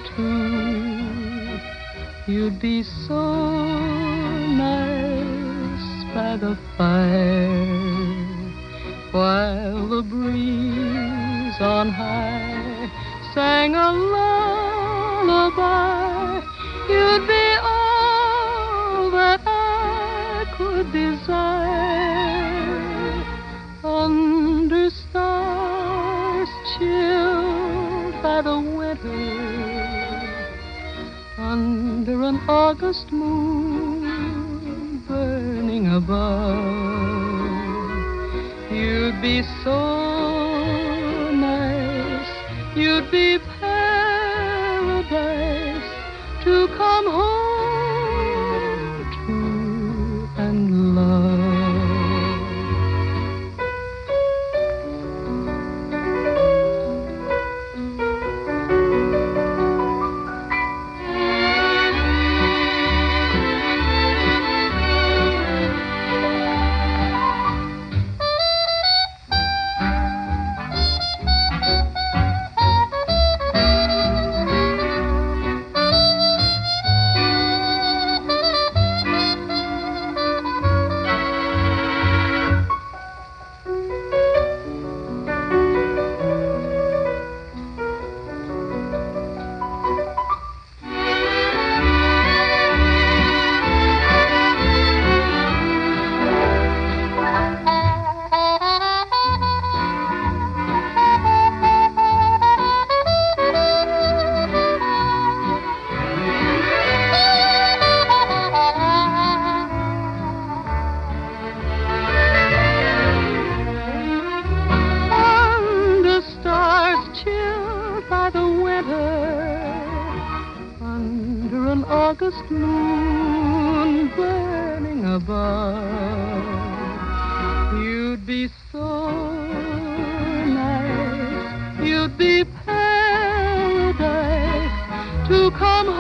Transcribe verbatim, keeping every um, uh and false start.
too. You'd be so nice by the fire while the breeze on high sang a lullaby. You'd be all that I could desire under stars chilled by the winter, under an August moon burning above. You'd be so nice, you'd be paradise to come home to and love. By the winter, under an August moon burning above, you'd be so nice, you'd be paradise to come